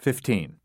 15.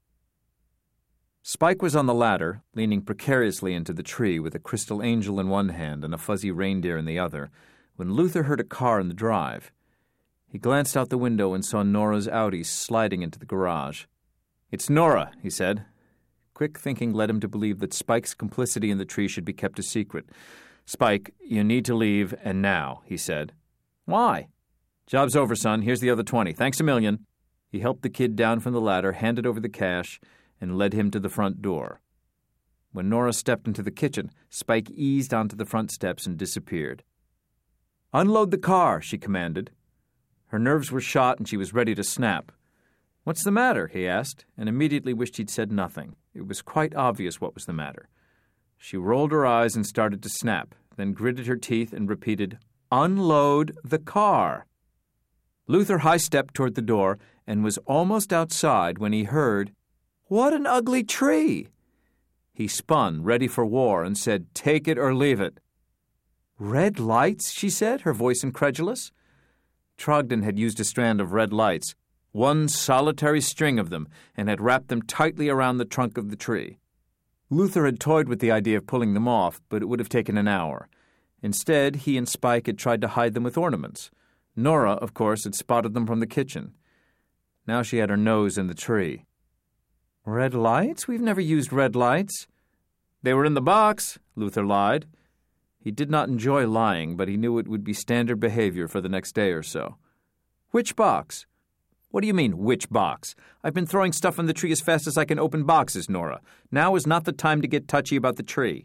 Spike was on the ladder, leaning precariously into the tree with a crystal angel in one hand and a fuzzy reindeer in the other, when Luther heard a car in the drive. He glanced out the window and saw Nora's Audi sliding into the garage. "It's Nora," he said. Quick thinking led him to believe that Spike's complicity in the tree should be kept a secret. "Spike, you need to leave, and now," he said. "Why?" "Job's over, son. Here's the other 20. Thanks a million." He helped the kid down from the ladder, handed over the cash, and led him to the front door. When Nora stepped into the kitchen, Spike eased onto the front steps and disappeared. "Unload the car," she commanded. Her nerves were shot and she was ready to snap. "What's the matter?" he asked, and immediately wished he'd said nothing. It was quite obvious what was the matter. She rolled her eyes and started to snap, then gritted her teeth and repeated, "Unload the car." Luther high-stepped toward the door and was almost outside when he heard, "What an ugly tree!" He spun, ready for war, and said, "Take it or leave it." "Red lights?" she said, her voice incredulous. Trogdon had used a strand of red lights, one solitary string of them, and had wrapped them tightly around the trunk of the tree. Luther had toyed with the idea of pulling them off, but it would have taken an hour. Instead, he and Spike had tried to hide them with ornaments. Nora, of course, had spotted them from the kitchen. Now she had her nose in the tree. "Red lights? We've never used red lights." "They were in the box," Luther lied. He did not enjoy lying, but he knew it would be standard behavior for the next day or so. "Which box?" "What do you mean, which box? I've been throwing stuff in the tree as fast as I can open boxes, Nora. Now is not the time to get touchy about the tree."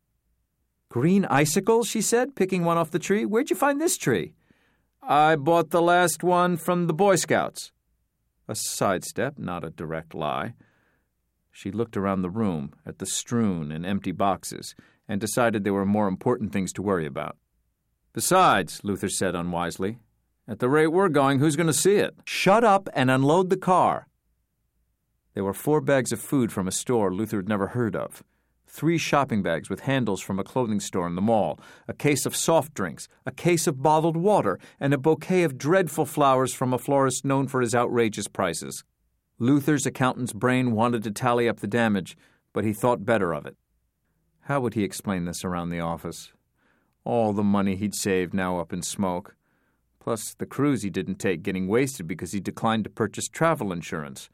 "Green icicles," she said, picking one off the tree. "Where'd you find this tree?" "I bought the last one from the Boy Scouts." A sidestep, not a direct lie. She looked around the room at the strewn and empty boxes and decided there were more important things to worry about. "Besides," Luther said unwisely, "at the rate we're going, who's going to see it?" "Shut up and unload the car." There were 4 bags of food from a store Luther had never heard of, 3 shopping bags with handles from a clothing store in the mall, a case of soft drinks, a case of bottled water, and a bouquet of dreadful flowers from a florist known for his outrageous prices. Luther's accountant's brain wanted to tally up the damage, but he thought better of it. How would he explain this around the office? All the money he'd saved now up in smoke. Plus the cruise he didn't take getting wasted because he declined to purchase travel insurance.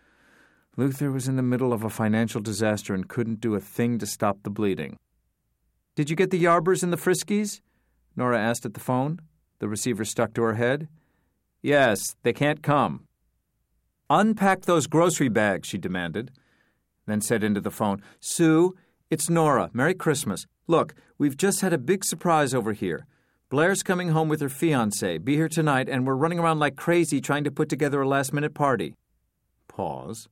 Luther was in the middle of a financial disaster and couldn't do a thing to stop the bleeding. "Did you get the Yarbers and the Friskies?" Nora asked at the phone. The receiver stuck to her head. "Yes, they can't come." "Unpack those grocery bags," she demanded, then said into the phone, "Sue, it's Nora. Merry Christmas. Look, we've just had a big surprise over here. Blair's coming home with her fiancé, be here tonight, and we're running around like crazy trying to put together a last-minute party." Pause.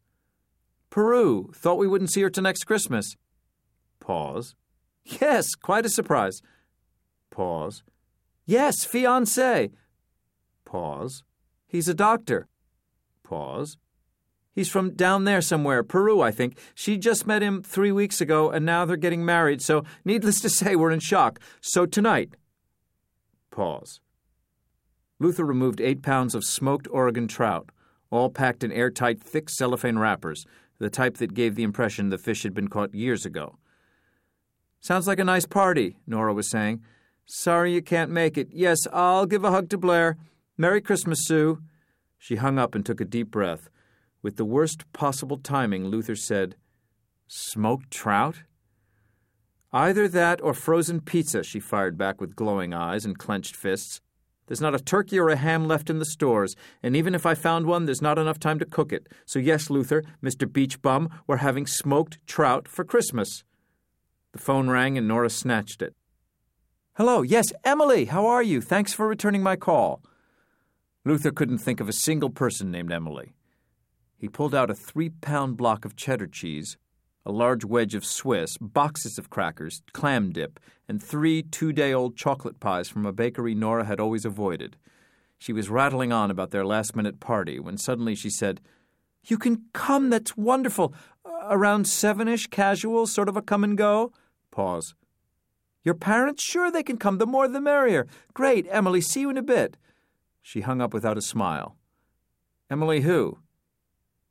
"Peru. Thought we wouldn't see her till next Christmas." Pause. "Yes, quite a surprise." Pause. "Yes, fiancé." Pause. "He's a doctor." Pause. "He's from down there somewhere, Peru, I think. She just met him 3 weeks ago, and now they're getting married, so needless to say, we're in shock. So tonight." Pause. Luther removed 8 pounds of smoked Oregon trout, all packed in airtight, thick cellophane wrappers, the type that gave the impression the fish had been caught years ago. "Sounds like a nice party," Nora was saying. "Sorry you can't make it. Yes, I'll give a hug to Blair. Merry Christmas, Sue." She hung up and took a deep breath. With the worst possible timing, Luther said, "Smoked trout?" "Either that or frozen pizza," she fired back with glowing eyes and clenched fists. "There's not a turkey or a ham left in the stores, and even if I found one, there's not enough time to cook it. So yes, Luther, Mr. Beach Bum, we're having smoked trout for Christmas." The phone rang and Nora snatched it. "Hello, yes, Emily, how are you? Thanks for returning my call." Luther couldn't think of a single person named Emily. He pulled out a 3-pound block of cheddar cheese, a large wedge of Swiss, boxes of crackers, clam dip, and 3 two-day-old chocolate pies from a bakery Nora had always avoided. She was rattling on about their last-minute party when suddenly she said, "You can come, that's wonderful. Around 7-ish, casual, sort of a come-and-go?" Pause. "Your parents? Sure they can come, the more the merrier. Great, Emily, see you in a bit." She hung up without a smile. "Emily who?"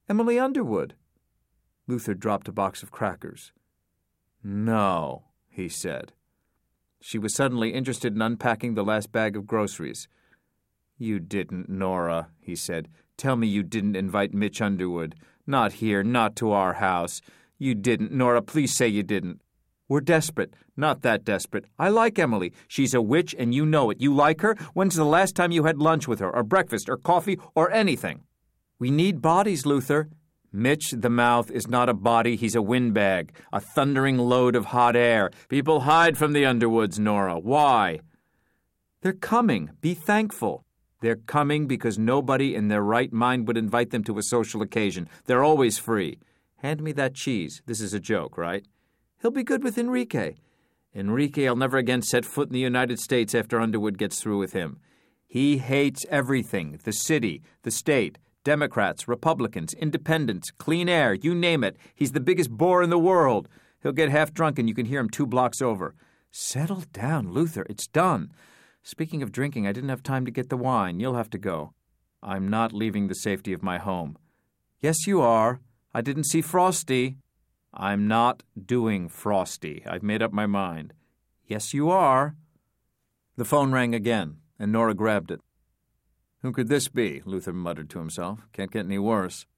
Emily Underwood. Luther dropped a box of crackers. No, he said. She was suddenly interested in unpacking the last bag of groceries. You didn't, Nora, he said. Tell me you didn't invite Mitch Underwood. Not here, not to our house. You didn't, Nora, please say you didn't. We're desperate. Not that desperate. I like Emily. She's a witch, and you know it. You like her? When's the last time you had lunch with her, or breakfast, or coffee, or anything? We need bodies, Luther. Mitch the Mouth is not a body, he's a windbag, a thundering load of hot air. People hide from the Underwoods, Nora. Why? They're coming. Be thankful. They're coming because nobody in their right mind would invite them to a social occasion. They're always free. Hand me that cheese. This is a joke, right? He'll be good with Enrique. Enrique'll never again set foot in the United States after Underwood gets through with him. He hates everything, the city, the state, Democrats, Republicans, independents, clean air, you name it. He's the biggest bore in the world. He'll get half drunk and you can hear him 2 blocks over. Settle down, Luther. It's done. Speaking of drinking, I didn't have time to get the wine. You'll have to go. I'm not leaving the safety of my home. Yes, you are. I didn't see Frosty. I'm not doing Frosty. I've made up my mind. Yes, you are. The phone rang again, and Nora grabbed it. Who could this be? Luther muttered to himself. Can't get any worse.